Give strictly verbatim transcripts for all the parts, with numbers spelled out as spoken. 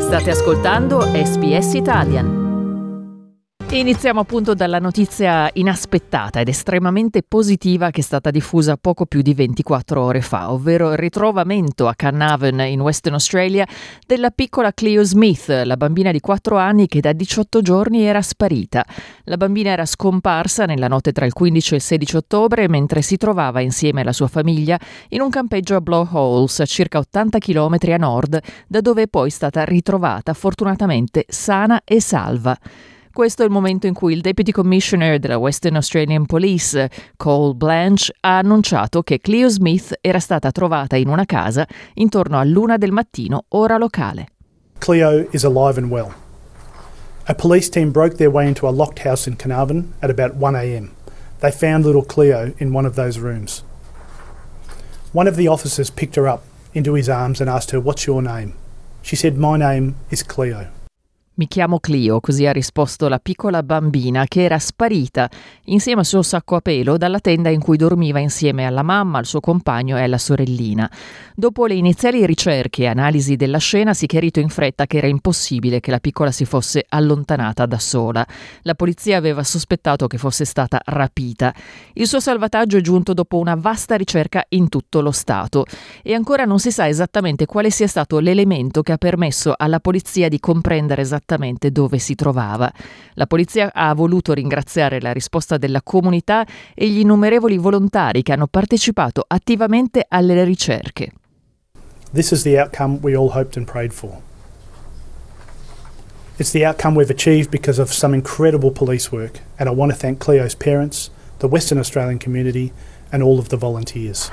State ascoltando S B S Italian. Iniziamo appunto dalla notizia inaspettata ed estremamente positiva che è stata diffusa poco più di ventiquattro ore fa, ovvero il ritrovamento a Carnarvon in Western Australia della piccola Cleo Smith, la bambina di quattro anni che da diciotto giorni era sparita. La bambina era scomparsa nella notte tra il quindici e il sedici ottobre mentre si trovava insieme alla sua famiglia in un campeggio a Blowholes, a circa ottanta chilometri a nord, da dove è poi stata ritrovata fortunatamente sana e salva. Questo è il momento in cui il Deputy Commissioner della Western Australian Police, Cole Blanche, ha annunciato che Cleo Smith era stata trovata in una casa intorno all'una del mattino, ora locale. Cleo is alive and well. A police team broke their way into a locked house in Carnarvon at about one a.m. They found little Cleo in one of those rooms. One of the officers picked her up into his arms and asked her, "What's your name?" She said, "My name is Cleo." Mi chiamo Cleo, così ha risposto la piccola bambina che era sparita insieme al suo sacco a pelo dalla tenda in cui dormiva insieme alla mamma, al suo compagno e alla sorellina. Dopo le iniziali ricerche e analisi della scena si è chiarito in fretta che era impossibile che la piccola si fosse allontanata da sola. La polizia aveva sospettato che fosse stata rapita. Il suo salvataggio è giunto dopo una vasta ricerca in tutto lo Stato e ancora non si sa esattamente quale sia stato l'elemento che ha permesso alla polizia di comprendere esattamente dove si trovava. La polizia ha voluto ringraziare la risposta della comunità e gli innumerevoli volontari che hanno partecipato attivamente alle ricerche. This is the outcome we all hoped and prayed for. It's the outcome we've achieved because of some incredible police work, and I want to thank Cleo's parents, the Western Australian community, and all of the volunteers.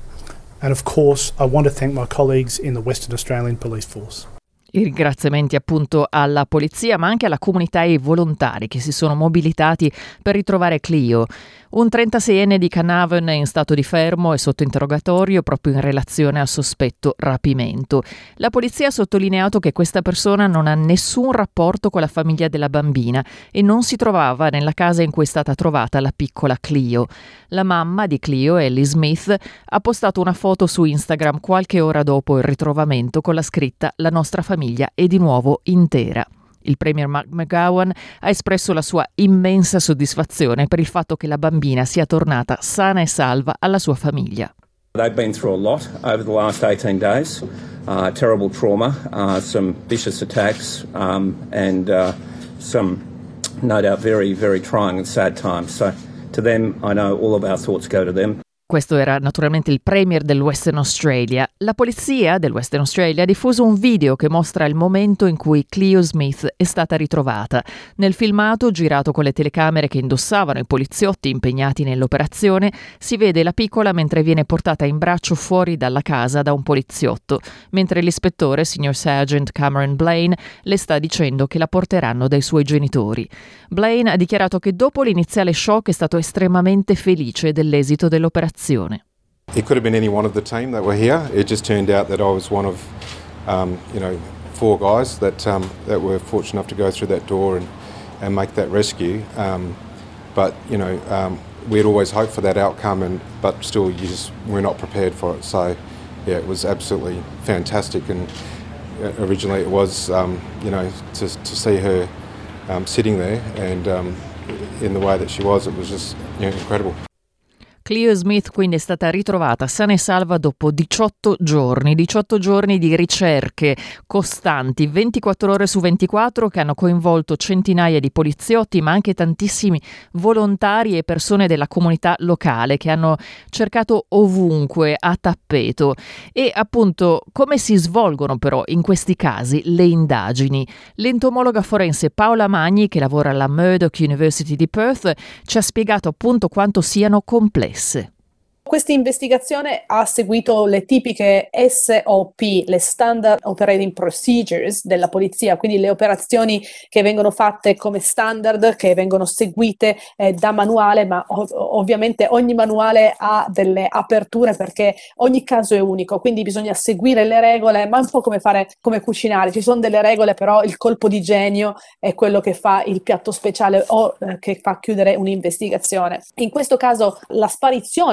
And of course, I want to thank my colleagues in the Western Australian Police Force. I ringraziamenti appunto alla polizia, ma anche alla comunità e ai volontari che si sono mobilitati per ritrovare Cleo. Un trentaseienne di Carnarvon è in stato di fermo e sotto interrogatorio proprio in relazione al sospetto rapimento. La polizia ha sottolineato che questa persona non ha nessun rapporto con la famiglia della bambina e non si trovava nella casa in cui è stata trovata la piccola Cleo. La mamma di Cleo, Ellie Smith, ha postato una foto su Instagram qualche ora dopo il ritrovamento con la scritta "La nostra famiglia è di nuovo intera". Il premier Mark McGowan ha espresso la sua immensa soddisfazione per il fatto che la bambina sia tornata sana e salva alla sua famiglia. They've been through a lot over the last eighteen days, uh, terrible trauma, uh, some vicious attacks um, and uh, some no doubt very, very trying and sad times. So to them, I know all of our thoughts go to them. Questo era naturalmente il premier del Western Australia. La polizia del Western Australia ha diffuso un video che mostra il momento in cui Cleo Smith è stata ritrovata. Nel filmato, girato con le telecamere che indossavano i poliziotti impegnati nell'operazione, si vede la piccola mentre viene portata in braccio fuori dalla casa da un poliziotto, mentre l'ispettore, Senior Sergeant Cameron Blaine, le sta dicendo che la porteranno dai suoi genitori. Blaine ha dichiarato che dopo l'iniziale shock è stato estremamente felice dell'esito dell'operazione. It could have been any one of the team that were here. It just turned out that I was one of, um, you know, four guys that um, that were fortunate enough to go through that door and, and make that rescue. Um, but you know, um, we'd always hoped for that outcome, and but still, you just we're not prepared for it. So, yeah, it was absolutely fantastic. And originally, it was, um, you know, to to see her um, sitting there and um, in the way that she was, it was just, you know, incredible. Cleo Smith quindi è stata ritrovata sana e salva dopo diciotto giorni, diciotto giorni di ricerche costanti, ventiquattro ore su ventiquattro, che hanno coinvolto centinaia di poliziotti, ma anche tantissimi volontari e persone della comunità locale che hanno cercato ovunque a tappeto. E appunto, come si svolgono però in questi casi le indagini? L'entomologa forense Paola Magni, che lavora alla Murdoch University di Perth, ci ha spiegato appunto quanto siano complesse. Questa investigazione ha seguito le tipiche S O P, le Standard Operating Procedures della polizia, quindi le operazioni che vengono fatte come standard, che vengono seguite eh, da manuale, ma ov- ovviamente ogni manuale ha delle aperture perché ogni caso è unico, quindi bisogna seguire le regole, ma è un po' come fare come cucinare, ci sono delle regole, però il colpo di genio è quello che fa il piatto speciale o eh, che fa chiudere un'investigazione. In questo caso la sparizione iniziale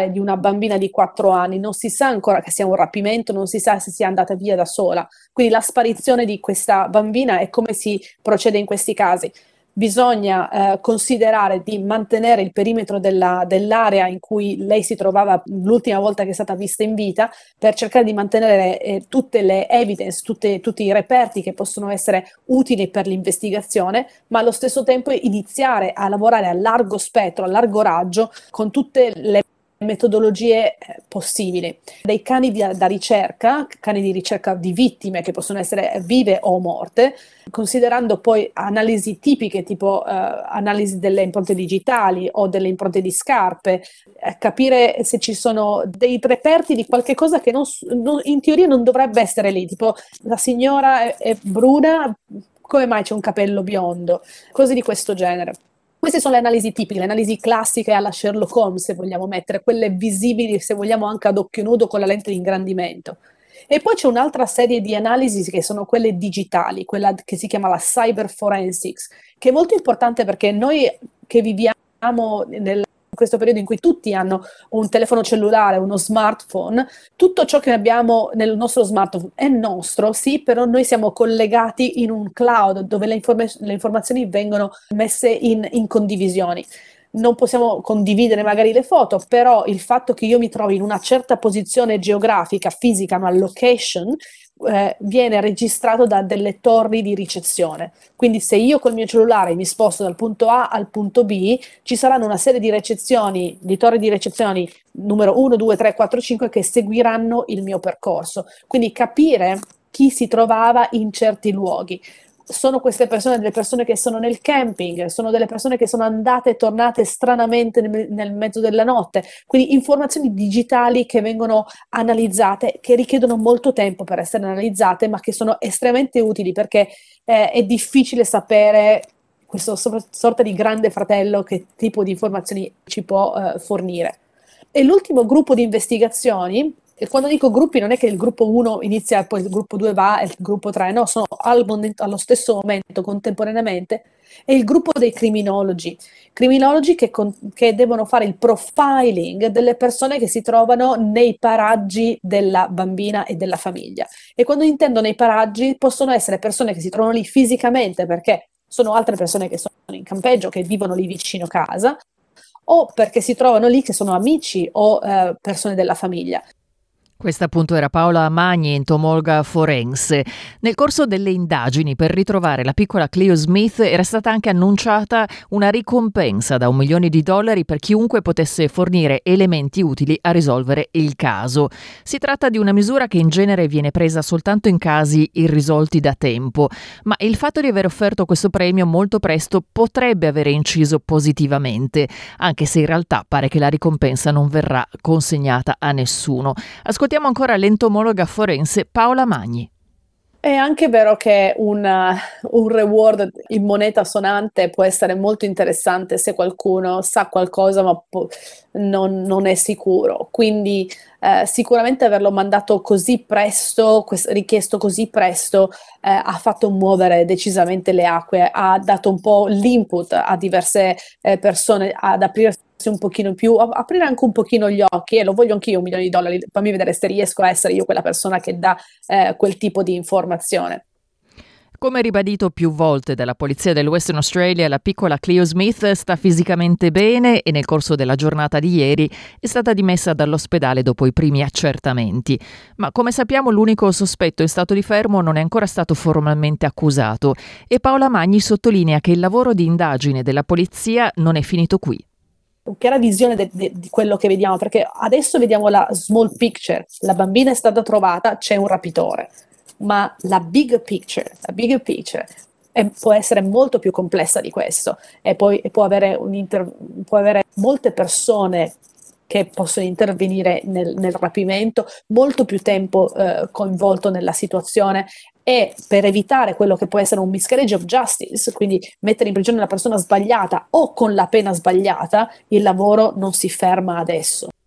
familiare di una bambina di quattro anni, non si sa ancora che sia un rapimento, non si sa se sia andata via da sola. Quindi la sparizione di questa bambina e come si procede in questi casi. Bisogna eh, considerare di mantenere il perimetro della, dell'area in cui lei si trovava l'ultima volta che è stata vista in vita, per cercare di mantenere eh, tutte le evidence, tutte, tutti i reperti che possono essere utili per l'investigazione, ma allo stesso tempo iniziare a lavorare a largo spettro, a largo raggio, con tutte le metodologie possibili. Dei cani di, da ricerca, cani di ricerca di vittime che possono essere vive o morte, considerando poi analisi tipiche tipo eh, analisi delle impronte digitali o delle impronte di scarpe, eh, capire se ci sono dei reperti di qualche cosa che non, non, in teoria non dovrebbe essere lì, tipo la signora è, è bruna, come mai c'è un capello biondo, cose di questo genere. Queste sono le analisi tipiche, le analisi classiche alla Sherlock Holmes, se vogliamo mettere, quelle visibili, se vogliamo anche ad occhio nudo con la lente di ingrandimento. E poi c'è un'altra serie di analisi che sono quelle digitali, quella che si chiama la cyber forensics, che è molto importante perché noi che viviamo nel in questo periodo in cui tutti hanno un telefono cellulare, uno smartphone, tutto ciò che abbiamo nel nostro smartphone è nostro, sì, però noi siamo collegati in un cloud dove le, inform- le informazioni vengono messe in, in condivisioni. Non possiamo condividere magari le foto, però il fatto che io mi trovi in una certa posizione geografica, fisica, una location, eh, viene registrato da delle torri di ricezione. Quindi se io col mio cellulare mi sposto dal punto A al punto B, ci saranno una serie di ricezioni, di torri di ricezioni numero uno, due, tre, quattro, cinque che seguiranno il mio percorso. Quindi capire chi si trovava in certi luoghi. Sono queste persone delle persone che sono nel camping, sono delle persone che sono andate e tornate stranamente nel, nel mezzo della notte, quindi informazioni digitali che vengono analizzate, che richiedono molto tempo per essere analizzate, ma che sono estremamente utili perché eh, è difficile sapere questo sorta di grande fratello che tipo di informazioni ci può eh, fornire. E l'ultimo gruppo di investigazioni, e quando dico gruppi non è che il gruppo uno inizia e poi il gruppo due va e il gruppo tre, no, sono al momento, allo stesso momento, contemporaneamente, è il gruppo dei criminologi, criminologi che, con, che devono fare il profiling delle persone che si trovano nei paraggi della bambina e della famiglia. E quando intendo nei paraggi possono essere persone che si trovano lì fisicamente perché sono altre persone che sono in campeggio, che vivono lì vicino casa, o perché si trovano lì che sono amici o eh, persone della famiglia. Questa appunto era Paola Magni, entomologa forense. Nel corso delle indagini per ritrovare la piccola Cleo Smith era stata anche annunciata una ricompensa da un milione di dollari per chiunque potesse fornire elementi utili a risolvere il caso. Si tratta di una misura che in genere viene presa soltanto in casi irrisolti da tempo, ma il fatto di aver offerto questo premio molto presto potrebbe avere inciso positivamente, anche se in realtà pare che la ricompensa non verrà consegnata a nessuno. Ascoltiamo ancora l'entomologa forense Paola Magni. È anche vero che un, uh, un reward in moneta sonante può essere molto interessante se qualcuno sa qualcosa ma po- non, non è sicuro. Quindi eh, sicuramente averlo mandato così presto, quest- richiesto così presto, eh, ha fatto muovere decisamente le acque, ha dato un po' l'input a diverse eh, persone ad aprirsi un pochino più, aprire anche un pochino gli occhi, e lo voglio anch'io un milione di dollari, fammi vedere se riesco a essere io quella persona che dà eh, quel tipo di informazione. Come ribadito più volte dalla polizia del Western Australia, la piccola Cleo Smith sta fisicamente bene e nel corso della giornata di ieri è stata dimessa dall'ospedale dopo i primi accertamenti. Ma come sappiamo l'unico sospetto in stato di fermo non è ancora stato formalmente accusato e Paola Magni sottolinea che il lavoro di indagine della polizia non è finito qui. Chiara visione de- de- di quello che vediamo, perché adesso vediamo la small picture, la bambina è stata trovata, c'è un rapitore, ma la big picture, la big picture è, può essere molto più complessa di questo e poi e può, avere un inter- può avere molte persone che possono intervenire nel, nel rapimento, molto più tempo eh, coinvolto nella situazione, e per evitare quello che può essere un miscarriage of justice, quindi mettere in prigione la persona sbagliata o con la pena sbagliata, il lavoro non si ferma adesso.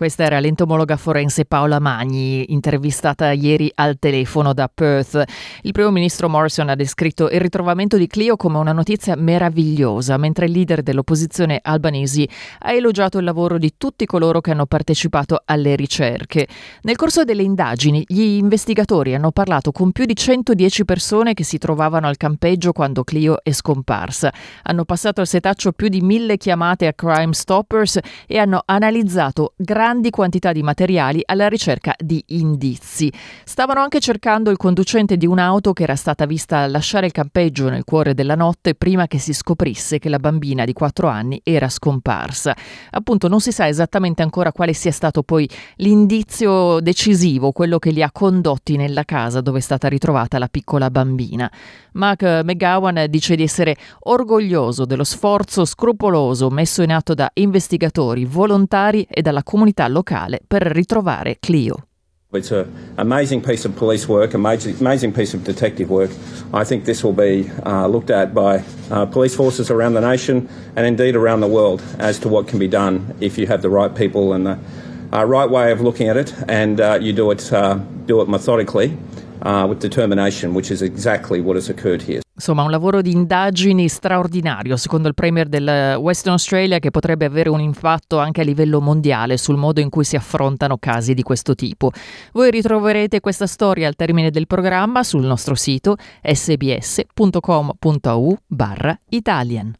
Questa era l'entomologa forense Paola Magni, intervistata ieri al telefono da Perth. Il primo ministro Morrison ha descritto il ritrovamento di Cleo come una notizia meravigliosa, mentre il leader dell'opposizione Albanese ha elogiato il lavoro di tutti coloro che hanno partecipato alle ricerche. Nel corso delle indagini, gli investigatori hanno parlato con più di centodieci persone che si trovavano al campeggio quando Cleo è scomparsa. Hanno passato al setaccio più di mille chiamate a Crime Stoppers e hanno analizzato grandi quantità di materiali alla ricerca di indizi. Stavano anche cercando il conducente di un'auto che era stata vista lasciare il campeggio nel cuore della notte prima che si scoprisse che la bambina di quattro anni era scomparsa. Appunto, non si sa esattamente ancora quale sia stato poi l'indizio decisivo, quello che li ha condotti nella casa dove è stata ritrovata la piccola bambina. Mark McGowan dice di essere orgoglioso dello sforzo scrupoloso messo in atto da investigatori, volontari e dalla comunità locale per ritrovare Cleo. It's an amazing piece of police work, amazing, amazing piece of detective work. I think this will be uh, looked at by uh, police forces around the nation and indeed around the world as to what can be done if you have the right people and the uh, right way of looking at it, and uh, you do it, uh, do it methodically uh, with determination, which is exactly what has occurred here. Insomma, un lavoro di indagini straordinario, secondo il Premier del Western Australia, che potrebbe avere un impatto anche a livello mondiale sul modo in cui si affrontano casi di questo tipo. Voi ritroverete questa storia al termine del programma sul nostro sito sbs.com.au barra Italian.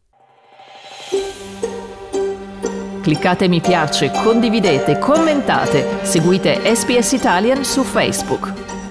Cliccate mi piace, condividete, commentate, seguite S B S Italian su Facebook.